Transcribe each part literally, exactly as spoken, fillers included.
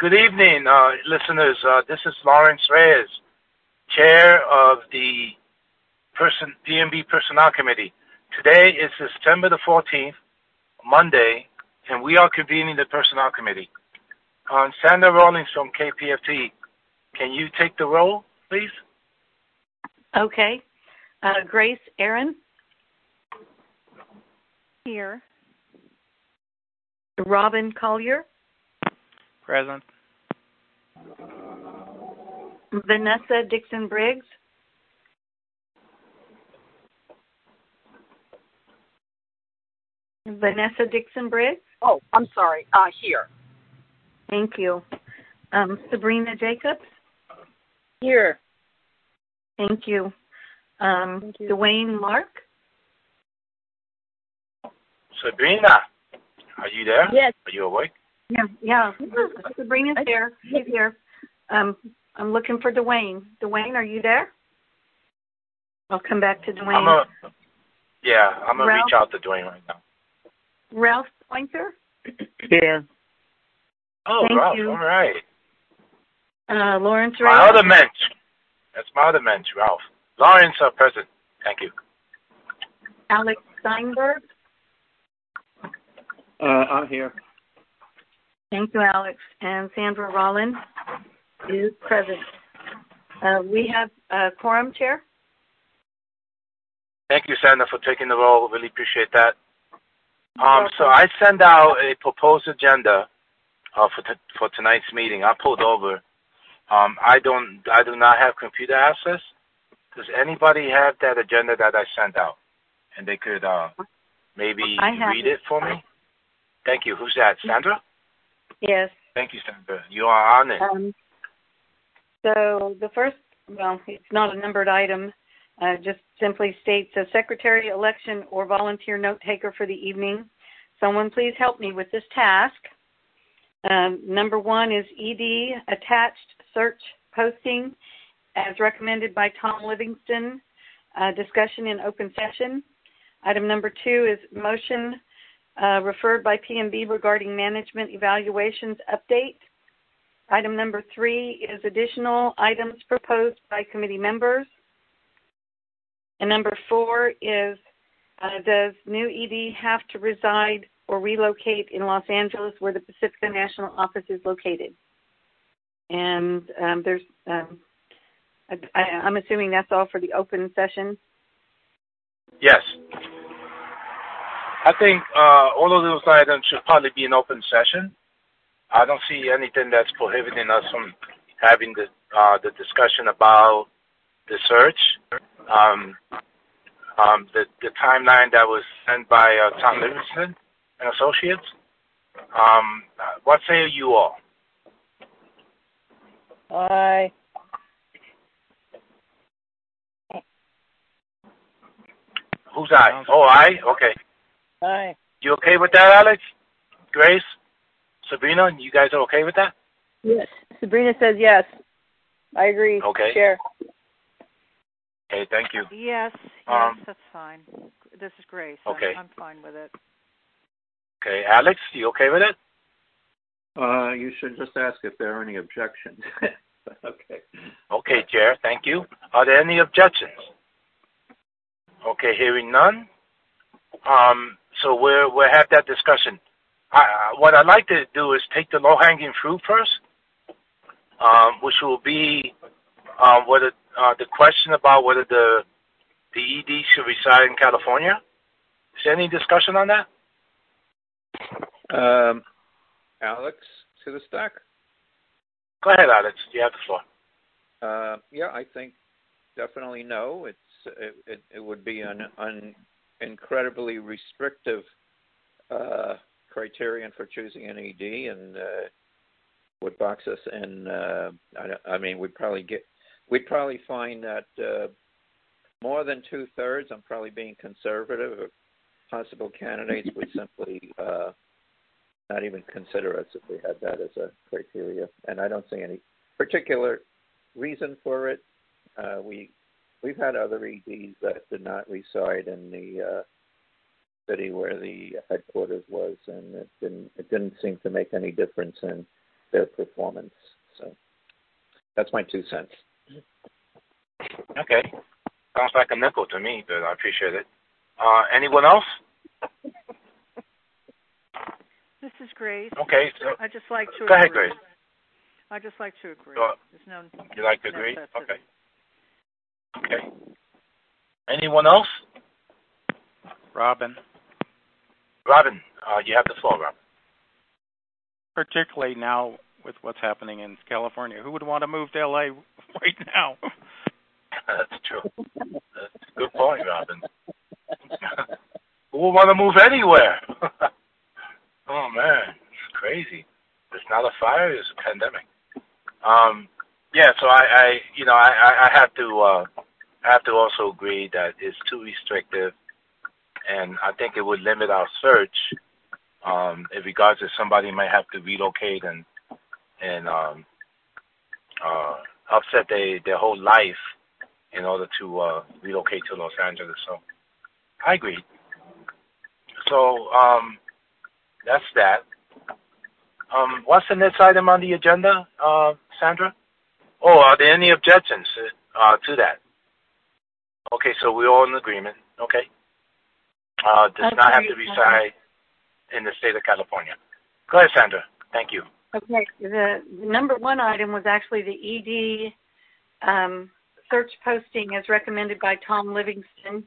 good evening, uh, listeners. Uh, this is Lawrence Reyes, Chair of the Person, P M B Personnel Committee. Today is September the fourteenth, Monday, and we are convening the Personnel Committee. Um, Sandra Rawlings from K P F T, can you take the roll, please? Okay. Uh, Grace Aaron? Here. Robin Collier? Present. Vanessa Dixon-Briggs? Vanessa Dixon-Briggs? Oh, I'm sorry. Uh, here. Thank you. Um, Sabrina Jacobs? Here. Thank you. Um, Thank you. Dwayne Lark? Sabrina, are you there? Yes. Are you awake? Yeah, yeah. Sabrina's here. She's here. Um, I'm looking for Dwayne. Dwayne, are you there? I'll come back to Dwayne. I'm a, yeah, I'm going to Ralph? reach out to Dwayne right now. Ralph Pointer? Here. Oh, Thank Ralph, you. all right. Uh, Lawrence My Reyes? other mensch. That's my other mensch, Ralph. Lawrence, uh, present. Thank you. Alex Steinberg? Uh, I'm here. Thank you, Alex. And Sandra Rollin is present. Uh, we have a quorum, Chair. Thank you, Sandra, for taking the role. Really appreciate that. Um, so I send out a proposed agenda uh, for t- for tonight's meeting. I pulled over. Um, I don't. I do not have computer access. Does anybody have that agenda that I sent out? And they could uh, maybe I have read it. it for me? Thank you. Who's that? Sandra? Yes. Thank you, Sandra. You are on it. Um, so the first, well, it's not a numbered item. Uh, just simply states a secretary, election, or volunteer note taker for the evening. Someone please help me with this task. Um, number one is E D attached search posting as recommended by Tom Livingston. Uh, discussion in open session. Item number two is motion uh, referred by P M B regarding management evaluations update. Item number three is additional items proposed by committee members. And number four is, uh, does new E D have to reside or relocate in Los Angeles where the Pacifica National Office is located? And um, there's, um, I, I'm assuming that's all for the open session. Yes. I think uh, all of those items should probably be an open session. I don't see anything that's prohibiting us from having the uh, the discussion about the search. Um, um, the, the timeline that was sent by uh, Tom Livingston and Associates. Um, what say you all? Aye. Who's I? Oh, I? Okay. Aye. You okay with that, Alex? Grace? Sabrina? You guys are okay with that? Yes. Sabrina says yes. I agree. Okay. Chair. Okay, thank you. Yes, yes, Um, that's fine. This is Grace. Okay. I'm, I'm fine with it. Okay, Alex, you okay with it? Uh, you should just ask if there are any objections. Okay. Okay, Chair, thank you. Are there any objections? Okay, hearing none. Um, so we'll, we'll have that discussion. I, what I'd like to do is take the low-hanging fruit first, um, which will be uh, whether uh, the question about whether the the E D should reside in California. Is there any discussion on that? Um, Alex to the stack. Go ahead, Alex. You have the floor. Uh, yeah, I think definitely no. It's it, it, it would be an, an incredibly restrictive uh, criterion for choosing an E D, and uh, would box us in. Uh, I, I mean, we'd probably get we'd probably find that uh, more than two thirds. I'm probably being conservative. Of possible candidates would simply uh, not even consider us if we had that as a criteria, and I don't see any particular reason for it. Uh, we we've had other E Ds that did not reside in the uh, city where the headquarters was, and it didn't it didn't seem to make any difference in their performance. So that's my two cents. Okay. Sounds like a nickel to me, but I appreciate it. Uh, anyone else? This is Grace. Okay. So I just like to go agree. ahead, Grace. I just like to agree. Uh, There's no You like to agree? necessity. Okay. Okay. Anyone else? Robin. Robin, uh, you have the floor, Robin. Particularly now with what's happening in California. Who would want to move to L A right now? That's true. That's a good point, Robin. Who would want to move anywhere? Oh, man. It's crazy. It's not a fire, it's a pandemic. Um, yeah, so I, I you know, I, I have to, uh, I have to also agree that it's too restrictive, and I think it would limit our search, um, in regards to somebody might have to relocate and, and, um, uh, upset their, their whole life in order to, uh, relocate to Los Angeles. So I agree. So, um, that's that. Um, what's the next item on the agenda, uh, Sandra? Oh, are there any objections uh, to that? Okay, so we're all in agreement. Okay. Uh, does That's not have great. to reside in the state of California. Go ahead, Sandra. Thank you. Okay. The, the number one item was actually the E D um, search posting as recommended by Tom Livingston.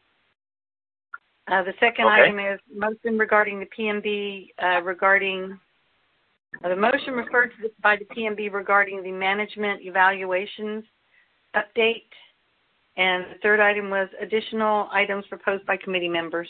Uh, the second Okay. item is motion regarding the P M B uh, regarding uh, the motion referred to the, by the P M B regarding the management evaluations update. And the third item was additional items proposed by committee members.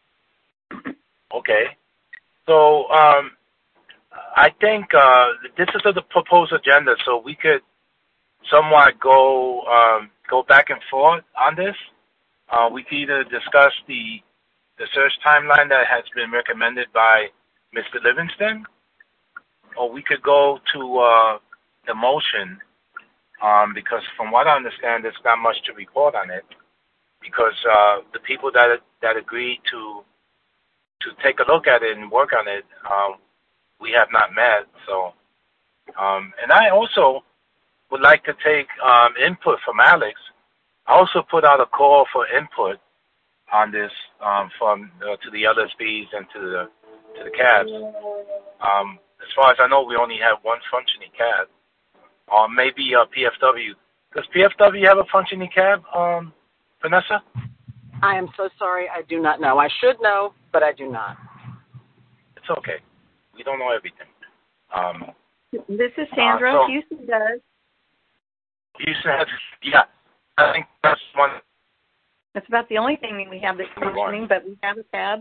Okay. So um, I think uh, this is the proposed agenda, so we could somewhat go um, go back and forth on this. Uh, we could either discuss the the search timeline that has been recommended by Mister Livingston, or we could go to uh, the motion, um, because from what I understand, there's not much to report on it, because uh, the people that that agreed to to take a look at it and work on it, um, we have not met. So, um, and I also would like to take um, input from Alex. I also put out a call for input on this um, from uh, to the L S Bs and to the to the cabs. Um, as far as I know, we only have one functioning cab, or maybe uh, P F W. Does P F W have a functioning cab, um, Vanessa? I am so sorry. I do not know. I should know, but I do not. It's okay. We don't know everything. Um, This is Sandra. Uh, so- Houston does. Houston has, yeah. I think that's one. That's about the only thing we have that's functioning, but we have a tab.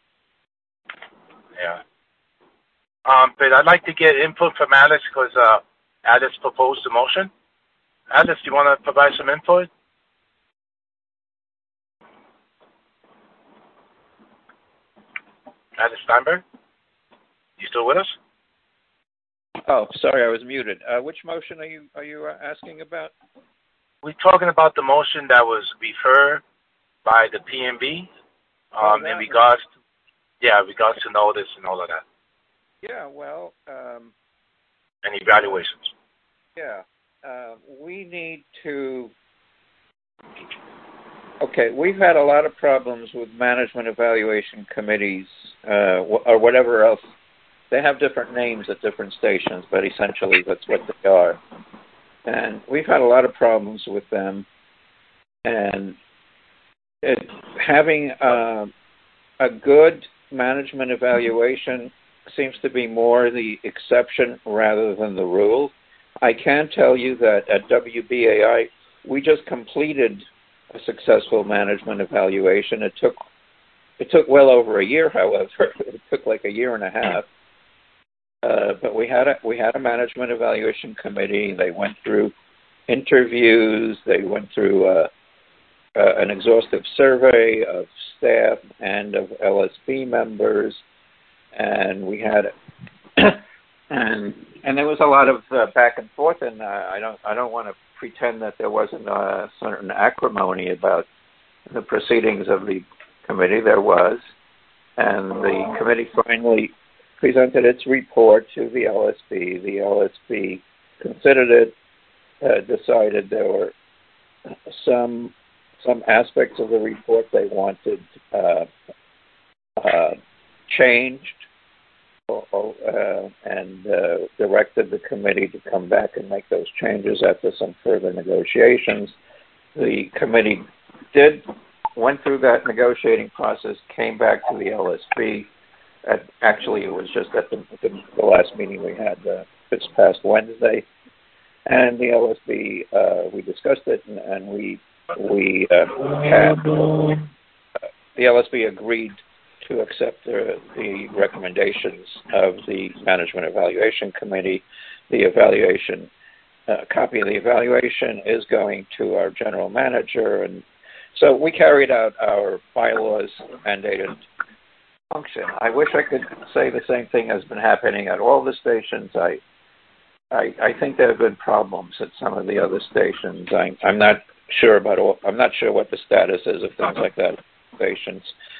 Yeah. Um, but I'd like to get input from Alice because uh, Alice proposed the motion. Alice, do you want to provide some input? Alice Steinberg? You still with us? Oh, sorry, I was muted. Uh, which motion are you are you uh, asking about? We're talking about the motion that was referred by the P M B um, Oh, in regards to, yeah, regards to notice and all of that, Yeah, well, um, and evaluations. yeah, uh, we need to. Okay, we've had a lot of problems with management evaluation committees uh, or whatever else. They have different names at different stations, but essentially that's what they are. And we've had a lot of problems with them. And it, having uh, a good management evaluation seems to be more the exception rather than the rule. I can tell you that at W B A I, we just completed a successful management evaluation. It took it took well over a year, however. It took like a year and a half. Uh, but we had a we had a management evaluation committee. They went through interviews. They went through uh, uh, an exhaustive survey of staff and of L S B members, and we had and and there was a lot of uh, back and forth. And uh, I don't I don't want to pretend that there wasn't a certain acrimony about the proceedings of the committee. There was, and the committee finally presented its report to the L S B. The L S B considered it, uh, decided there were some some aspects of the report they wanted uh, uh, changed, uh, and uh, directed the committee to come back and make those changes after some further negotiations. The committee did went through that negotiating process, came back to the L S B. At, actually, it was just at the, the, the last meeting we had uh, this past Wednesday, and the L S B uh, we discussed it, and, and we we uh, had uh, the L S B agreed to accept the, the recommendations of the Management Evaluation Committee. The evaluation, uh, copy of the evaluation is going to our general manager, and so we carried out our bylaws mandated function. I wish I could say the same thing has been happening at all the stations. I I, I think there have been problems at some of the other stations. I, I'm not sure about all. I'm not sure what the status is of things like that at stations.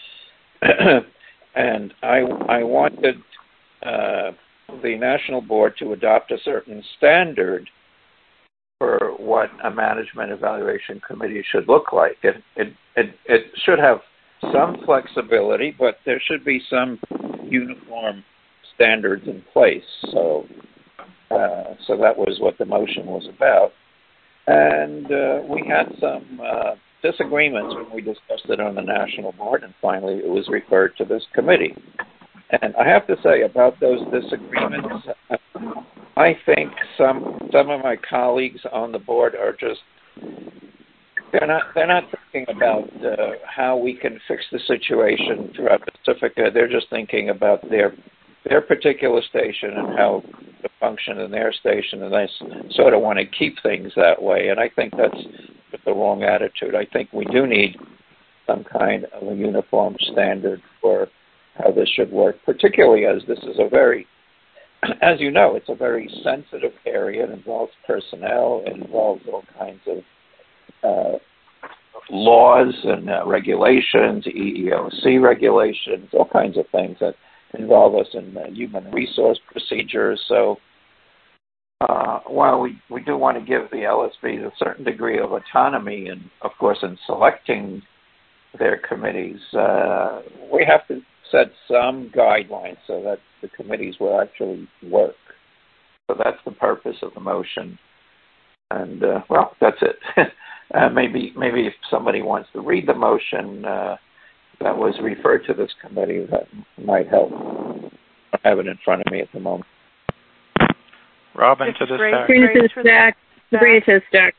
And I I wanted uh, the national board to adopt a certain standard for what a management evaluation committee should look like. It it it, it should have some flexibility, but there should be some uniform standards in place. So, uh, so that was what the motion was about. And uh, we had some uh, disagreements when we discussed it on the national board, and finally it was referred to this committee. And I have to say about those disagreements, I think some some of my colleagues on the board are just They're not. They're not thinking about uh, how we can fix the situation throughout Pacifica. They're just thinking about their their particular station and how to function in their station, and they sort of want to keep things that way. And I think that's the wrong attitude. I think we do need some kind of a uniform standard for how this should work, particularly as this is a very, as you know, it's a very sensitive area. It involves personnel. It involves all kinds of Uh, laws and uh, regulations, E E O C regulations, all kinds of things that involve us in uh, human resource procedures. So uh, while we, we do want to give the L S B a certain degree of autonomy, and of course in selecting their committees, uh, we have to set some guidelines so that the committees will actually work. So that's the purpose of the motion. And, uh, well, that's it. Uh, maybe maybe if somebody wants to read the motion uh, that was referred to this committee, that might help. I have it in front of me at the moment. Robin, This to is this great. fact. Sabrina says for the- stack. Sabrina says stack.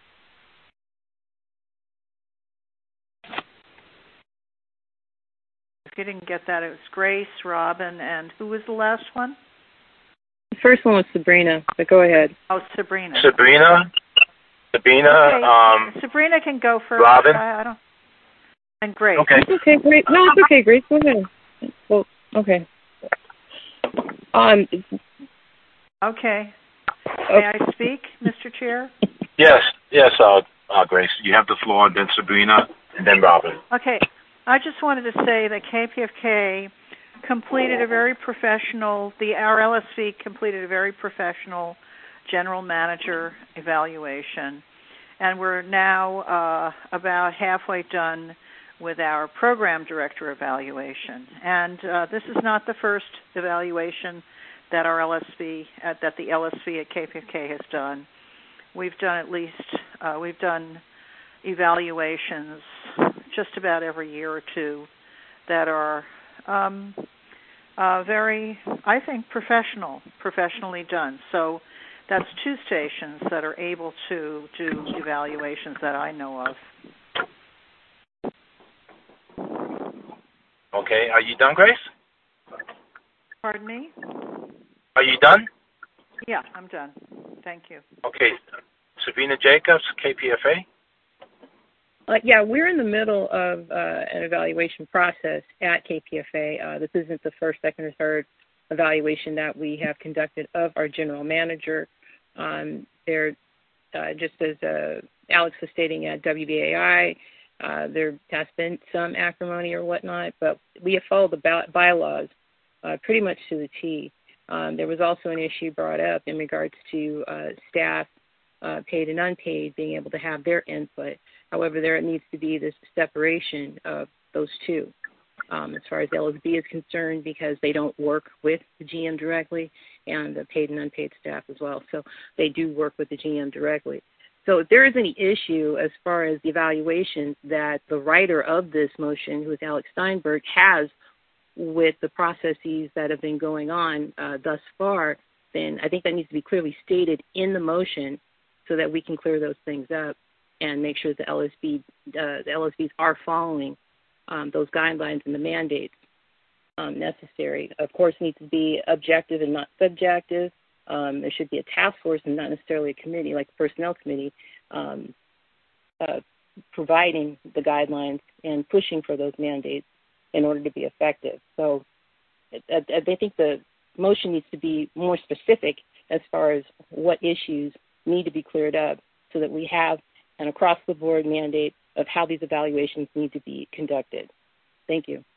If you didn't get that, it was Grace, Robin, and who was the last one? The first one was Sabrina, but go ahead. Oh, Sabrina. Sabrina, Sabrina, Okay. um, Sabrina can go first. Robin? I, I don't. And Grace. okay. It's okay, great. No, it's okay, Grace. Go ahead. Well, okay. Um. Okay. May I speak, Mister Chair? Yes, yes, uh, uh, Grace. You have the floor, then Sabrina, and then Robin. Okay. I just wanted to say that K P F K completed a very professional, the our L S V completed a very professional general manager evaluation, and we're now uh, about halfway done with our program director evaluation. And uh, this is not the first evaluation that our L S V, uh, that the L S V at K P F K has done. We've done at least, uh, we've done evaluations just about every year or two that are um, uh, very, I think, professional, professionally done. So that's two stations that are able to do evaluations that I know of. Okay, are you done, Grace? Pardon me? Are you done? Yeah, I'm done. Thank you. Okay, Sabrina Jacobs, K P F A. Uh, yeah, we're in the middle of uh, an evaluation process at K P F A. Uh, this isn't the first, second, or third evaluation that we have conducted of our general manager. Um, there, uh, just as uh, Alex was stating at W B A I, uh, there has been some acrimony or whatnot, but we have followed the by- bylaws uh, pretty much to the T. Um, there was also an issue brought up in regards to uh, staff, uh, paid and unpaid, being able to have their input. However, there needs to be this separation of those two. Um, as far as L S B is concerned, because they don't work with the G M directly, and the paid and unpaid staff as well. So they do work with the G M directly. So if there is any issue as far as the evaluation that the writer of this motion, who is Alex Steinberg, has with the processes that have been going on uh, thus far, then I think that needs to be clearly stated in the motion so that we can clear those things up and make sure the L S B, uh, the L S Bs are following um, those guidelines and the mandates um, necessary. Of course, it needs to be objective and not subjective. Um, there should be a task force and not necessarily a committee like the personnel committee um, uh, providing the guidelines and pushing for those mandates in order to be effective. So I, I think the motion needs to be more specific as far as what issues need to be cleared up so that we have an across-the-board mandate of how these evaluations need to be conducted. Thank you.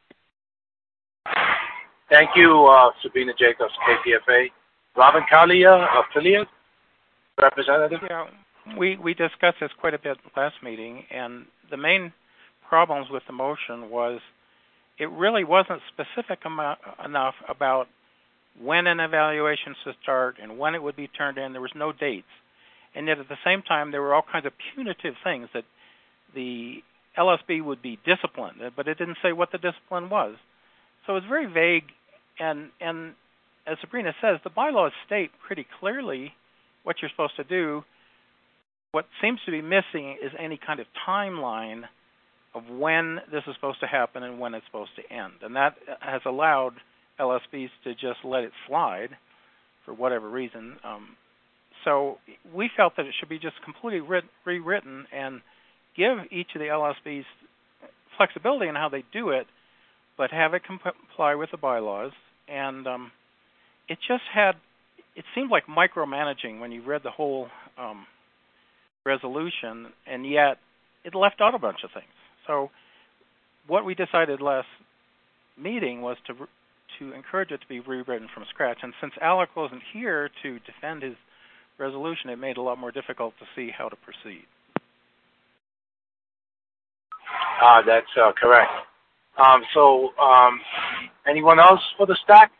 Thank you, uh, Sabrina Jacobs, K P F A. Robin Kalia, affiliate representative. Yeah, we, we discussed this quite a bit last meeting, and the main problems with the motion was it really wasn't specific enough about when an evaluation should start and when it would be turned in. There was no dates. And yet at the same time, there were all kinds of punitive things that the L S B would be disciplined, but it didn't say what the discipline was. So it was very vague, and, and as Sabrina says, the bylaws state pretty clearly what you're supposed to do. What seems to be missing is any kind of timeline of when this is supposed to happen and when it's supposed to end. And that has allowed L S Bs to just let it slide for whatever reason. Um, so we felt that it should be just completely writ- rewritten and give each of the L S Bs flexibility in how they do it, but have it comply with the bylaws. And um, it just had, it seemed like micromanaging when you read the whole um, resolution, and yet it left out a bunch of things. So what we decided last meeting was to to encourage it to be rewritten from scratch. And since Alec wasn't here to defend his resolution, it made it a lot more difficult to see how to proceed. Uh, that's uh, correct. Um, so um, anyone else for the stack?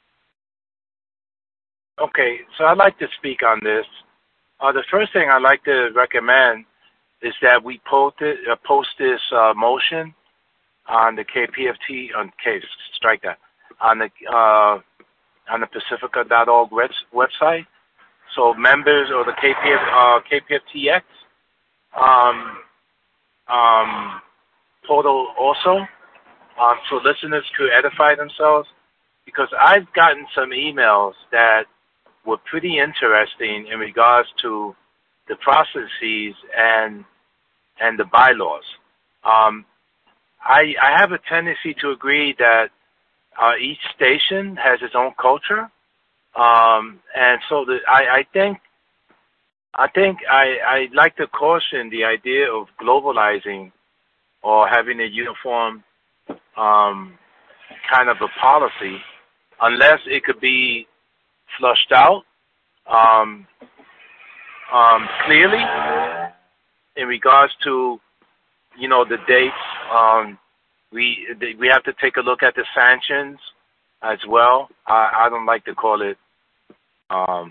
Okay, so I'd like to speak on this. Uh, the first thing I'd like to recommend is that we post, it, uh, post this uh, motion on the K P F T, on K, strike that, on the uh, on the Pacifica dot org website. So members or the K P F, uh, K P F T X um, um, portal also, um, so listeners could edify themselves. Because I've gotten some emails that were pretty interesting in regards to the processes and and the bylaws. Um, I, I have a tendency to agree that uh, each station has its own culture, um, and so the, I, I think I think I I like to caution the idea of globalizing or having a uniform um, kind of a policy, unless it could be flushed out um, um, clearly in regards to, you know, the dates. Um, we we have to take a look at the sanctions as well. I, I don't like to call it um,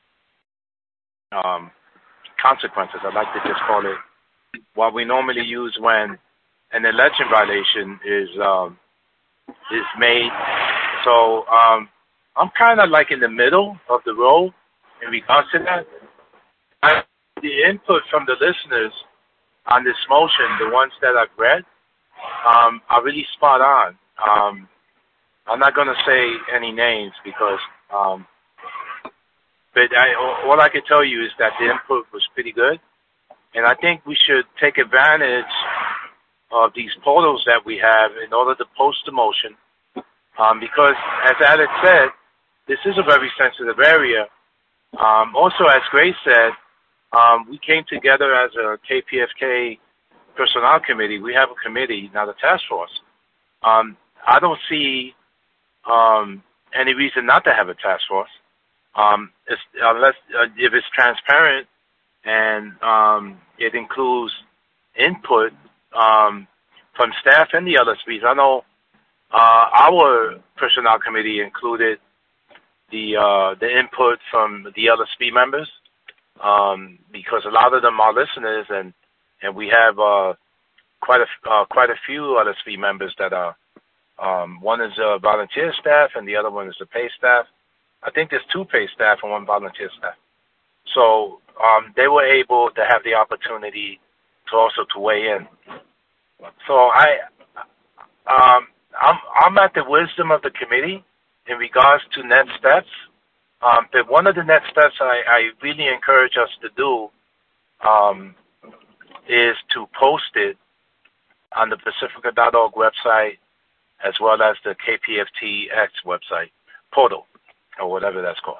um, consequences. I like to just call it what we normally use when an election violation is um, is made. So um, I'm kind of like in the middle of the road in regards to that. I, the input from the listeners on this motion, the ones that I've read, um, are really spot on. Um, I'm not going to say any names because, um, but I, all I can tell you is that the input was pretty good, and I think we should take advantage of these portals that we have in order to post the motion, um, because, as Alex said, this is a very sensitive area. Um, also, as Grace said, um, we came together as a K P F K personnel committee. We have a committee, not a task force. Um, I don't see um, any reason not to have a task force. Um, it's, unless uh, if it's transparent and um, it includes input um, from staff and the L S Bs. I know uh, our personnel committee included the uh, the input from the L S B members um, because a lot of them are listeners, and and we have uh, quite a uh, quite a few L S B members that are. Um, one is a volunteer staff, and the other one is the paid staff. I think there's two paid staff and one volunteer staff. So um, they were able to have the opportunity to also to weigh in. So I, um, I'm, I'm at the wisdom of the committee in regards to next steps. Um, but one of the next steps I, I really encourage us to do um, is to post it on the Pacifica dot org website as well as the K P F T X website portal or whatever that's called.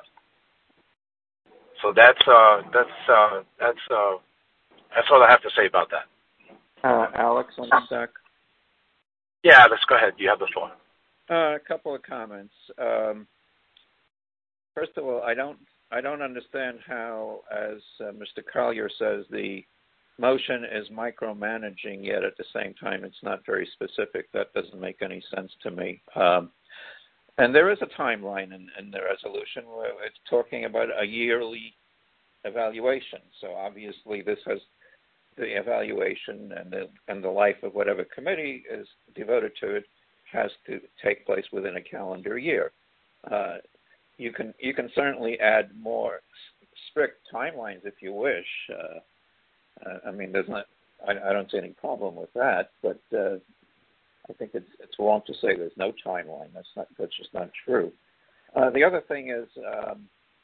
So that's uh, that's uh, that's uh, that's all I have to say about that. Uh, Alex, on the sec. Yeah, let's go ahead. You have the floor. Uh, a couple of comments. Um, first of all, I don't I don't understand how, as uh, Mister Collier says, the motion is micromanaging, yet at the same time it's not very specific. That doesn't make any sense to me. Um, and there is a timeline in, in the resolution where it's talking about a yearly evaluation. So obviously this has the evaluation and the, and the life of whatever committee is devoted to it has to take place within a calendar year. Uh, you can you can certainly add more s- strict timelines if you wish. Uh, Uh, I mean, there's not. I, I don't see any problem with that, but uh, I think it's it's wrong to say there's no timeline. That's not. That's just not true. Uh, the other thing is, um,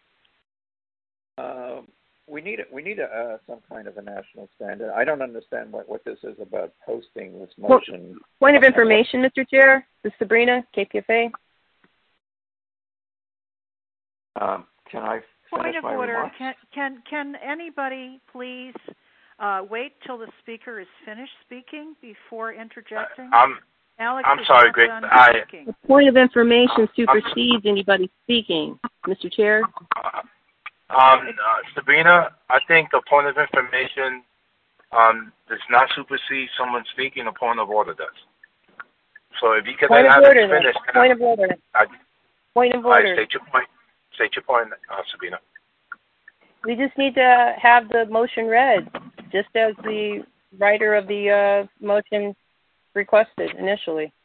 uh, we need we need a, uh, some kind of a national standard. I don't understand what, what this is about posting this motion. Well, point of information, Mister Chair. This is Sabrina, K P F A. Um, can I finish Point of my order. remarks? Can can can anybody please uh, wait till the speaker is finished speaking before interjecting? I'm Alex I'm is sorry, not Grace. done I speaking. The point of information supersedes anybody speaking, Mister Chair. um uh, Sabrina, I think the point of information um does not supersede someone speaking. A point of order does. So if you can Point then of have order. it finished, Then. Point of order. I, Point of I order. state your point. State your point, uh, Sabrina. We just need to have the motion read, just as the writer of the uh, motion requested initially.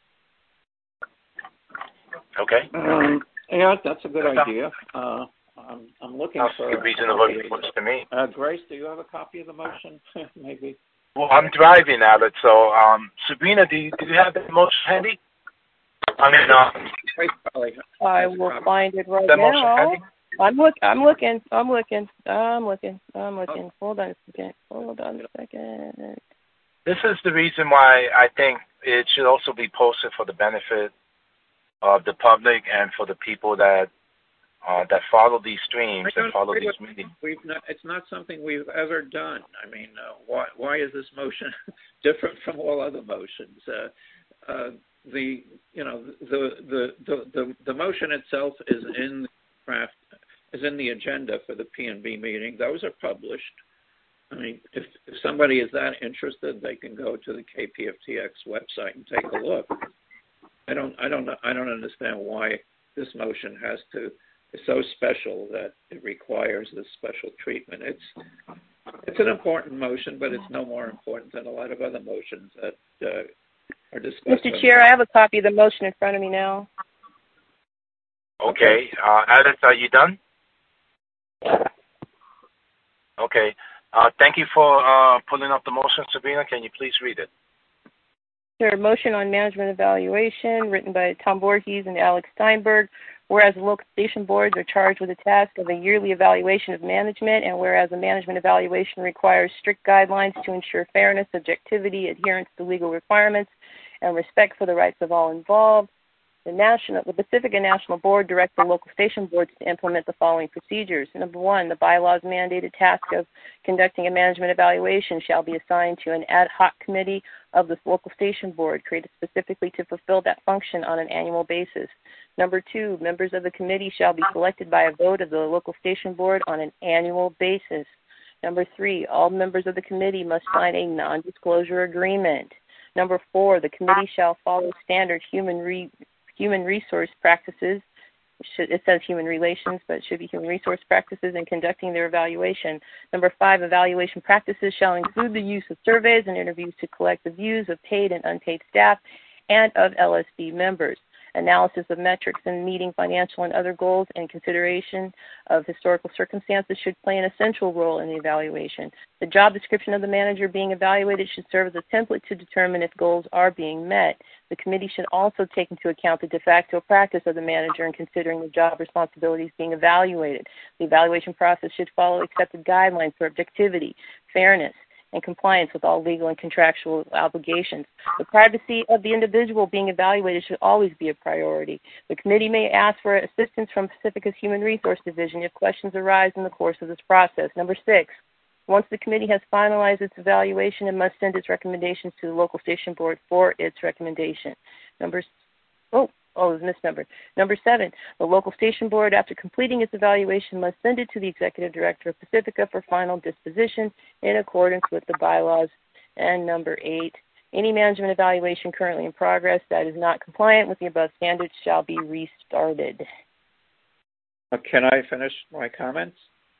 Okay. Um, yeah, that's a good idea. Uh, I'm, I'm looking That's for a reasonable response to me. Uh, Grace, do you have a copy of the motion? Maybe. Well, I'm driving, Alex. So, um, Sabrina, do you, do you have the motion handy? I mean, uh, Grace probably has I a will copy. find it right that motion now. handy? I'm look. I'm looking. I'm looking. I'm looking. I'm looking. Okay. Hold on a second. Hold on a second. This is the reason why I think it should also be posted for the benefit of the public and for the people that uh, that follow these streams I don't and follow agree these with- meetings. We've not, it's not something we've ever done. I mean, uh, why why is this motion different from all other motions? Uh, uh, the you know the the, the the the motion itself is in the draft, is in the agenda for the P N B meeting. Those are published. I mean, if if somebody is that interested, they can go to the K P F T X website and take a look. I don't I don't I don't understand why this motion has to. Is so special that it requires this special treatment. It's it's an important motion, but it's no more important than a lot of other motions that uh, are discussed. Mister Chair, I have a copy of the motion in front of me now. Okay. Uh, Alex, are you done? Okay. Uh, thank you for uh, pulling up the motion, Sabrina. Can you please read it? Sure. Motion on management evaluation, written by Tom Voorhees and Alex Steinberg. Whereas the local station boards are charged with the task of a yearly evaluation of management, and whereas a management evaluation requires strict guidelines to ensure fairness, objectivity, adherence to legal requirements, and respect for the rights of all involved. The national, the Pacifica National Board directs the local station boards to implement the following procedures. Number one, the bylaws mandated task of conducting a management evaluation shall be assigned to an ad hoc committee of the local station board created specifically to fulfill that function on an annual basis. Number two, members of the committee shall be selected by a vote of the local station board on an annual basis. Number three, all members of the committee must sign a non-disclosure agreement. Number four, the committee shall follow standard human re- human resource practices. It, should, it says human relations, but it should be human resource practices in conducting their evaluation. Number five, evaluation practices shall include the use of surveys and interviews to collect the views of paid and unpaid staff and of L S B members. Analysis of metrics and meeting financial and other goals and consideration of historical circumstances should play an essential role in the evaluation. The job description of the manager being evaluated should serve as a template to determine if goals are being met. The committee should also take into account the de facto practice of the manager in considering the job responsibilities being evaluated. The evaluation process should follow accepted guidelines for objectivity, fairness, and compliance with all legal and contractual obligations. The privacy of the individual being evaluated should always be a priority. The committee may ask for assistance from Pacifica's Human Resource Division if questions arise in the course of this process. Number six, once the committee has finalized its evaluation, it must send its recommendations to the local station board for its recommendation. Number, oh, Oh, it was misnumbered. Number seven, the local station board, after completing its evaluation, must send it to the executive director of Pacifica for final disposition in accordance with the bylaws. And number eight, any management evaluation currently in progress that is not compliant with the above standards shall be restarted. Uh, can I finish my comments?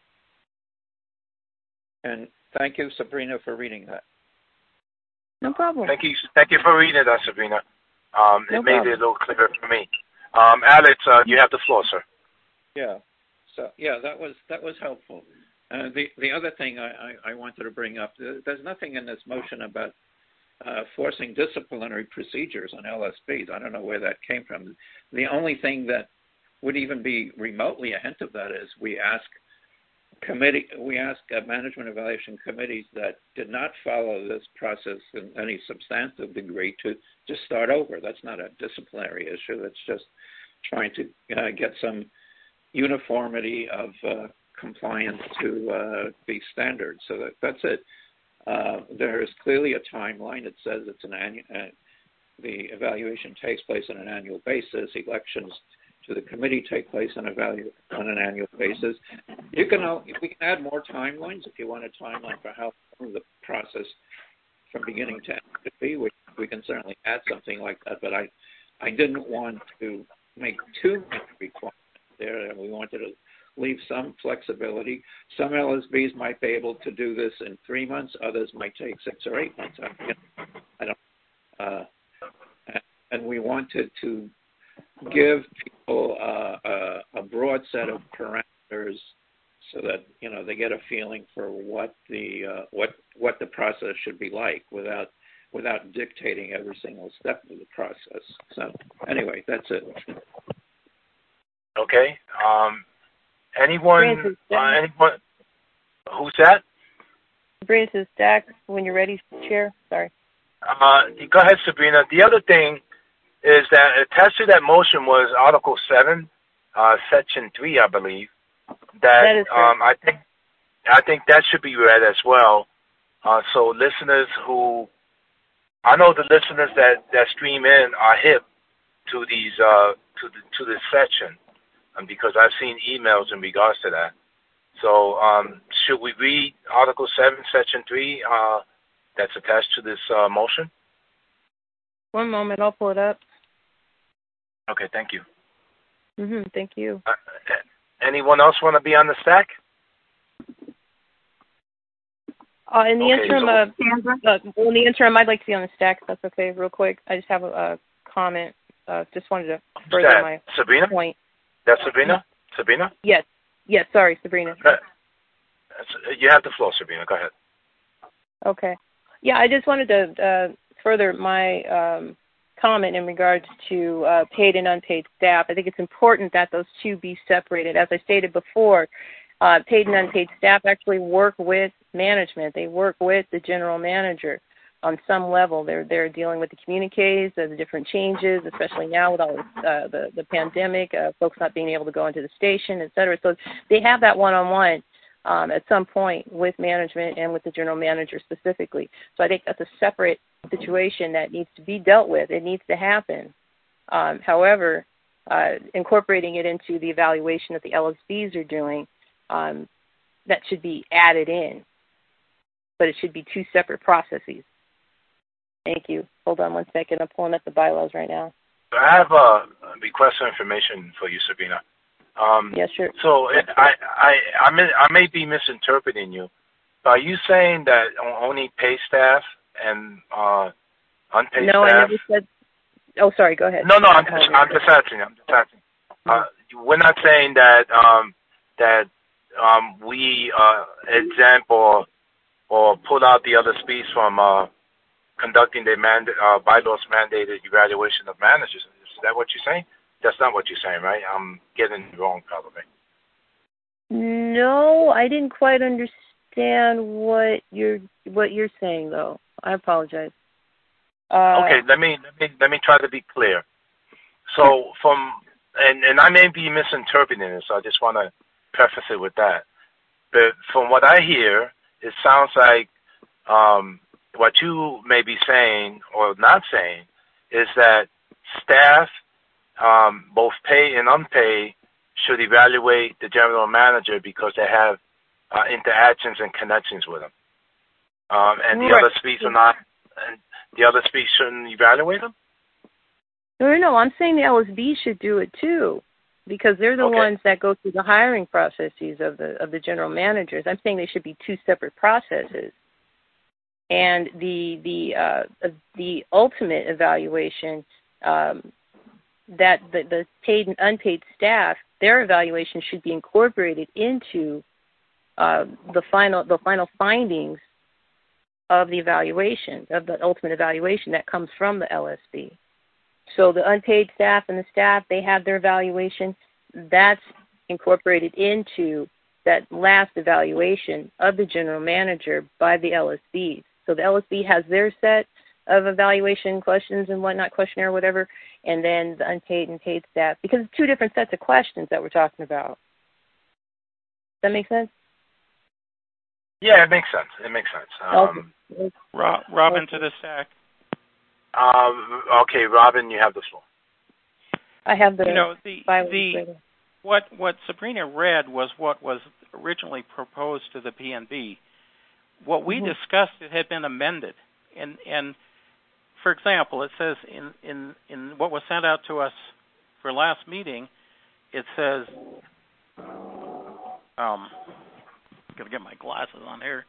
And thank you, Sabrina, for reading that. No problem. Thank you. Thank you for reading that, Sabrina. Um, no it made problem. it a little clearer for me. Um, Alex, uh, you have the floor, sir. Yeah. So yeah, that was that was helpful. Uh, the the other thing I, I, I wanted to bring up, there's nothing in this motion about uh, forcing disciplinary procedures on L S Bs. I don't know where that came from. The only thing that would even be remotely a hint of that is we ask committee, we ask uh, management evaluation committees that did not follow this process in any substantive degree to just start over. That's not a disciplinary issue. It's just trying to uh, get some uniformity of uh, compliance to uh, these standards. So that, that's it. Uh, there is clearly a timeline. It says it's an annual. Uh, the evaluation takes place on an annual basis. Elections to the committee take place on, evalu- on an annual basis. You can we can add more timelines if you want a timeline for how long the process from beginning to end could be. We, we can certainly add something like that, but I I didn't want to make too many requirements there. We wanted to leave some flexibility. Some L S Bs might be able to do this in three months. Others might take six or eight months. I, I don't. Uh, and we wanted to give people uh, a, a broad set of parameters so that you know they get a feeling for what the uh, what what the process should be like without without dictating every single step of the process. So anyway, that's it. Okay. Um, anyone? Uh, anyone? Who's that? Sabrina says, Dak, when you're ready, Chair. Sorry. Uh, go ahead, Sabrina. The other thing is that attached to that motion was Article seven, uh, Section three, I believe. That, that is um, I think I think that should be read as well. Uh, so listeners who, I know the listeners that, that stream in are hip to these uh, to the, to this section, um, because I've seen emails in regards to that. So um, should we read Article seven, Section three uh, that's attached to this uh, motion? One moment, I'll pull it up. Okay, thank you. Mm-hmm, thank you. Uh, anyone else want to be on the stack? Uh, in the okay, interim, so, uh, uh, well, in the interim, I'd like to be on the stack. If that's okay, real quick. I just have a, a comment. Uh, just wanted to further that? my Sabrina? point. That's Sabrina? Sabrina? Yes. Yes. Sorry, Sabrina. Uh, you have the floor, Sabrina. Go ahead. Okay. Yeah, I just wanted to uh, further my um, comment in regards to uh, paid and unpaid staff. I think it's important that those two be separated. As I stated before, uh, paid and unpaid staff actually work with management. They work with the general manager. on some level. They're they're dealing with the communiques, the different changes, especially now with all this, uh, the the pandemic, uh, folks not being able to go into the station, et cetera. So they have that one-on-one um, at some point with management and with the general manager specifically. So I think that's a separate situation that needs to be dealt with. It needs to happen. Um, however, uh, incorporating it into the evaluation that the L S Bs are doing, um, that should be added in. But it should be two separate processes. Thank you. Hold on one second. I'm pulling up the bylaws right now. I have a request for information for you, Sabrina. Um, yes, sure. So it, I, I, I may, I may be misinterpreting you. But are you saying that only paid staff and uh, unpaid no, staff? No, I never said. Oh, sorry. Go ahead. No, no. I'm just, I'm just asking. I'm just asking. Uh, we're not saying that um, that um, we uh, exempt or or pull out the other species from uh, conducting the mand- uh, bylaws mandated evaluation of managers. Is that what you're saying? That's not what you're saying, right? I'm getting it wrong, probably. No, I didn't quite understand what you're what you're saying, though. I apologize. Uh, okay, let me let me let me try to be clear. So from and and I may be misinterpreting it, so I just want to preface it with that. But from what I hear, it sounds like um, what you may be saying or not saying is that staff, um, both paid and unpaid, should evaluate the general manager because they have uh, interactions and connections with him. Um, and the right. other species are not, and the other species shouldn't evaluate them? No, no, no. I'm saying the L S B should do it too, because they're the okay. ones that go through the hiring processes of the of the general managers. I'm saying they should be two separate processes. And the the uh, the ultimate evaluation, um, that the, the paid and unpaid staff, their evaluation should be incorporated into uh, the final the final findings of the evaluation, of the ultimate evaluation that comes from the L S B. So the unpaid staff and the staff, they have their evaluation. That's incorporated into that last evaluation of the general manager by the L S Bs. So the L S B has their set of evaluation questions and whatnot, questionnaire, whatever, and then the unpaid and paid staff, because it's two different sets of questions that we're talking about. Does that make sense? Yeah, it makes sense. It makes sense. Um, okay. Rob, Robin to the stack. Um, okay, Robin, you have the floor. I have the. You know, the the what what Sabrina read was what was originally proposed to the P N B. What we mm-hmm. discussed, it had been amended, and and for example, it says in in in what was sent out to us for last meeting, it says, um, I'm gonna get my glasses on here.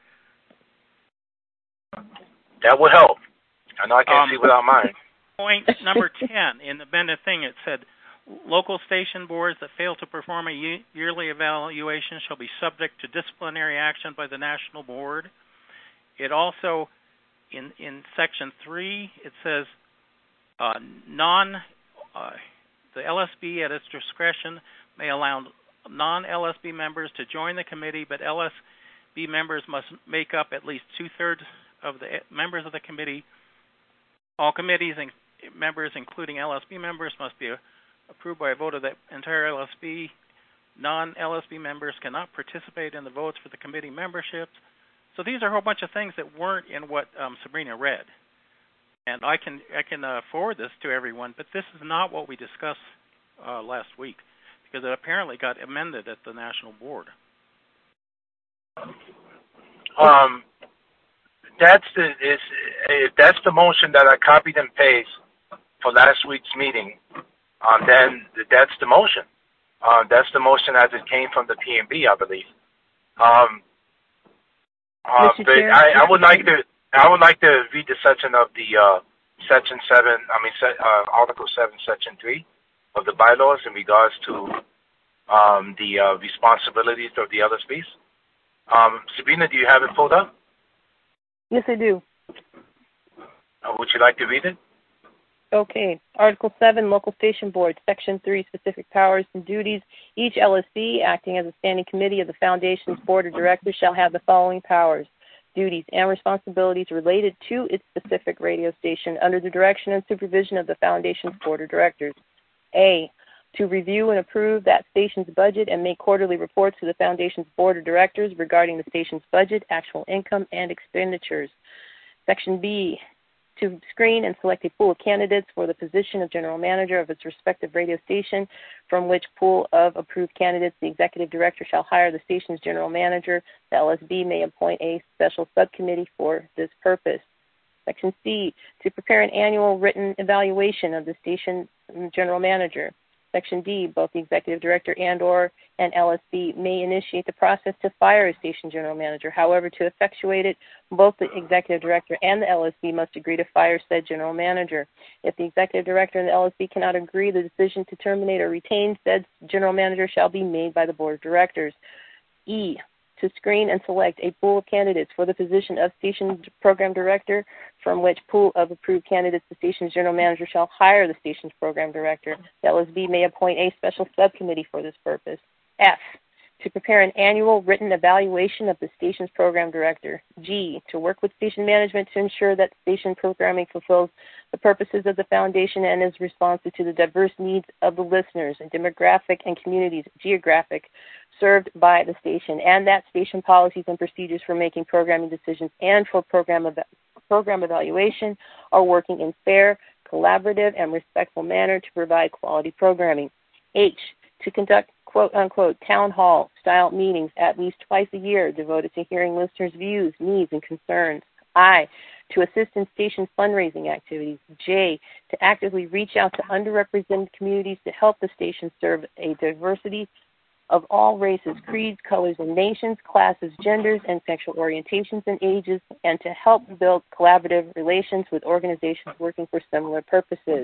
That would help. I know I can't um, see without mine. Point number ten in the amended thing, it said, local station boards that fail to perform a ye- yearly evaluation shall be subject to disciplinary action by the national board. It also, in in section three, it says uh, non uh, the L S B at its discretion may allow non-L S B members to join the committee, but L S B members must make up at least two-thirds of the members of the committee. All committees and members, including L S B members, must be approved by a vote of the entire L S B. Non-L S B members cannot participate in the votes for the committee memberships. So these are a whole bunch of things that weren't in what um, Sabrina read. And I can I can uh, forward this to everyone, but this is not what we discussed uh, last week, because it apparently got amended at the national board. Um, that's the is if that's the motion that I copied and pasted for last week's meeting. Um, then that's the motion. Uh, that's the motion as it came from the P N B, I believe. Um, uh, but I, I would like to I would like to read the section of the uh, section seven. I mean, se- uh, Article seven, section three of the bylaws in regards to um, the uh, responsibilities of the L S Bs. Um, Sabrina, do you have it pulled up? Yes, I do. Uh, would you like to read it? Okay. Article seven, Local Station Board, Section three, Specific Powers and Duties. Each L S B, acting as a standing committee of the Foundation's Board of Directors, shall have the following powers. duties, and responsibilities related to its specific radio station under the direction and supervision of the Foundation's Board of Directors. A, to review and approve that station's budget and make quarterly reports to the Foundation's Board of Directors regarding the station's budget, actual income, and expenditures. Section B, to screen and select a pool of candidates for the position of general manager of its respective radio station, from which pool of approved candidates the executive director shall hire the station's general manager. The L S B may appoint a special subcommittee for this purpose. Section C, to prepare an annual written evaluation of the station general manager. Section D, both the executive director and or an L S B may initiate the process to fire a station general manager. However, to effectuate it, both the executive director and the L S B must agree to fire said general manager. If the executive director and the L S B cannot agree, the decision to terminate or retain said general manager shall be made by the board of directors. E, to screen and select a pool of candidates for the position of station program director, from which pool of approved candidates the station's general manager shall hire the station's program director. The L S B may appoint a special subcommittee for this purpose. F, to prepare an annual written evaluation of the station's program director. G, to work with station management to ensure that station programming fulfills the purposes of the Foundation and is responsive to the diverse needs of the listeners and demographic and communities geographic served by the station, and that station policies and procedures for making programming decisions and for program, ev- program evaluation are working in fair, collaborative, and respectful manner to provide quality programming. H, to conduct quote-unquote town hall style meetings at least twice a year devoted to hearing listeners' views, needs, and concerns. I, to assist in station fundraising activities. J, to actively reach out to underrepresented communities to help the station serve a diversity of all races, creeds, colors, and nations, classes, genders, and sexual orientations and ages, and to help build collaborative relations with organizations working for similar purposes.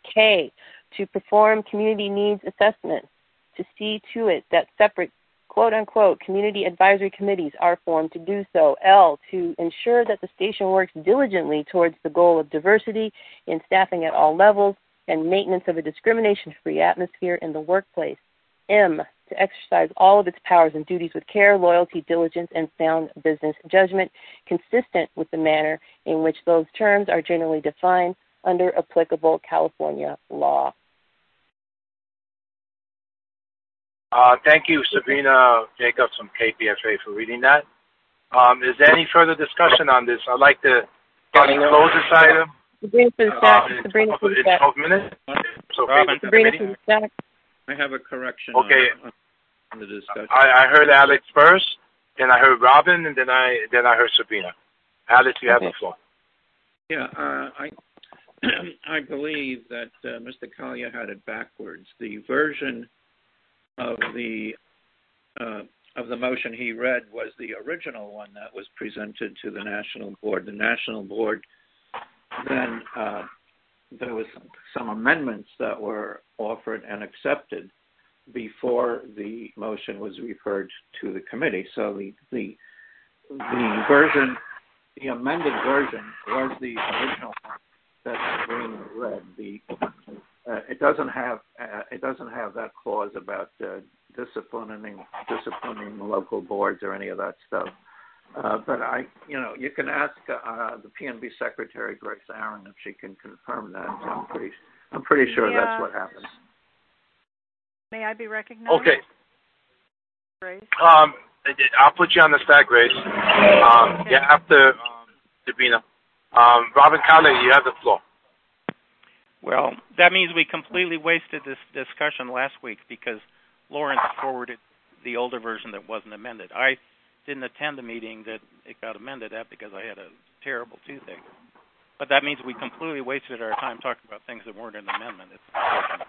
K, to perform community needs assessment, to see to it that separate quote-unquote community advisory committees are formed to do so. L, to ensure that the station works diligently towards the goal of diversity in staffing at all levels and maintenance of a discrimination-free atmosphere in the workplace. M, to exercise all of its powers and duties with care, loyalty, diligence, and sound business judgment, consistent with the manner in which those terms are generally defined under applicable California law. Uh, thank you, Sabrina Jacobs from K P F A, for reading that. Um, is there any further discussion on this? I'd like to close this item. Sabrina for the stack. Uh, Sabrina for the in stack. twelve minutes. So, Robin, Sabrina for the stack. I have a correction okay. on, on the discussion. I, I heard Alex first, then I heard Robin, and then I then I heard Sabrina. Alex, you have okay. the floor. Yeah, uh, I I believe that uh, Mister Kalia had it backwards. The version of the uh, of the motion he read was the original one that was presented to the National Board. The National Board then uh, there was some, some amendments that were offered and accepted before the motion was referred to the committee. So the the, the version, the amended version, was the original one that Sabrina read. The uh, it doesn't have uh, it doesn't have that clause about uh, disciplining disciplining local boards or any of that stuff. Uh, but I, you know, you can ask uh, the P N B Secretary Grace Aaron if she can confirm that. I'm pretty, I'm pretty sure yeah. that's what happened. May I be recognized? Okay. Grace? Um, I'll put you on the stack, Grace. Um, okay. Yeah, after um, Sabrina. Um, Robin Calley, you have the floor. Well, that means we completely wasted this discussion last week because Lawrence forwarded the older version that wasn't amended. I didn't attend the meeting that it got amended at because I had a terrible toothache. But that means we completely wasted our time talking about things that weren't an amendment. It's unfortunate.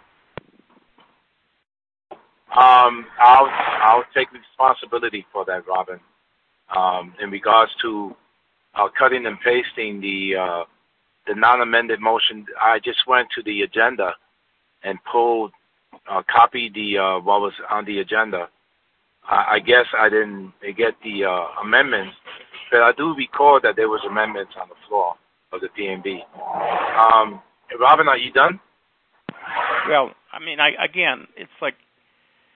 Um, I'll I'll take responsibility for that, Robin. Um, in regards to uh, cutting and pasting the uh, the non-amended motion, I just went to the agenda and pulled, uh, copied the uh, what was on the agenda. I, I guess I didn't get the uh, amendments, but I do recall that there was amendments on the floor of the P N B. Um, Robin, are you done? Well, I mean, I again, it's like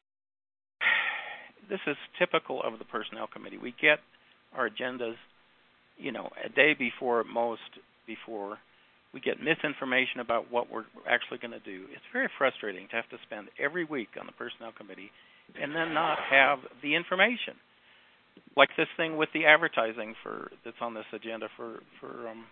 this is typical of the Personnel Committee. We get our agendas you know, a day before at most, before we get misinformation about what we're actually going to do. It's very frustrating to have to spend every week on the personnel committee and then not have the information. Like this thing with the advertising for that's on this agenda for for um,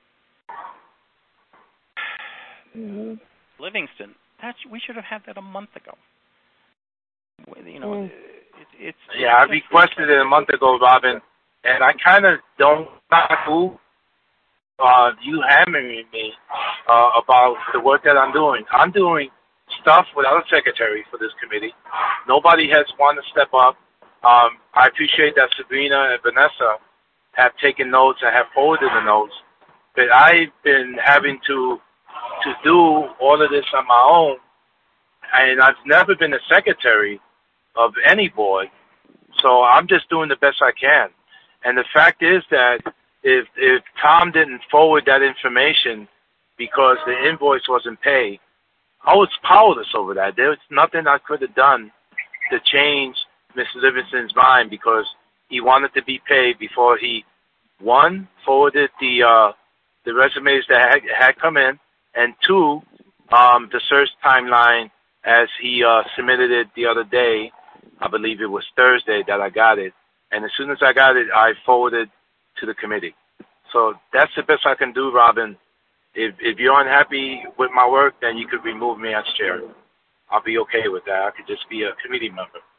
mm-hmm. Livingston. That's we should have had that a month ago. You know, mm. it, it's yeah. I requested it a month ago, Robin, and I kind of don't know uh, you hammering me uh, about the work that I'm doing. I'm doing stuff without a secretary for this committee. Nobody has wanted to step up. Um, I appreciate that Sabrina and Vanessa have taken notes and have forwarded the notes, but I've been having to to do all of this on my own, and I've never been a secretary of any board, so I'm just doing the best I can. And the fact is that if if Tom didn't forward that information because the invoice wasn't paid, I was powerless over that. There was nothing I could have done to change Mister Livingston's mind because he wanted to be paid before he, one, forwarded the uh, the resumes that had, had come in, and two, um, the search timeline as he uh, submitted it the other day. I believe it was Thursday that I got it. And as soon as I got it, I forwarded to the committee. So that's the best I can do, Robin. If if you're unhappy with my work, then you could remove me as chair. I'll be okay with that. I could just be a committee member.